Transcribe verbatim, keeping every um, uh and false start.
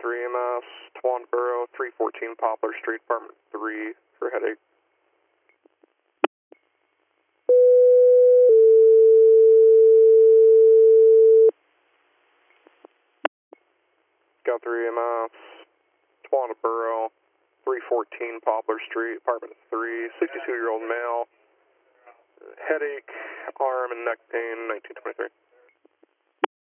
three E M S, Twanboro, three fourteen Poplar Street, apartment three for headache. Got three E M S, Twanboro, three fourteen Poplar Street, apartment three, sixty-two-year-old male, headache, arm and neck pain, nineteen twenty-three.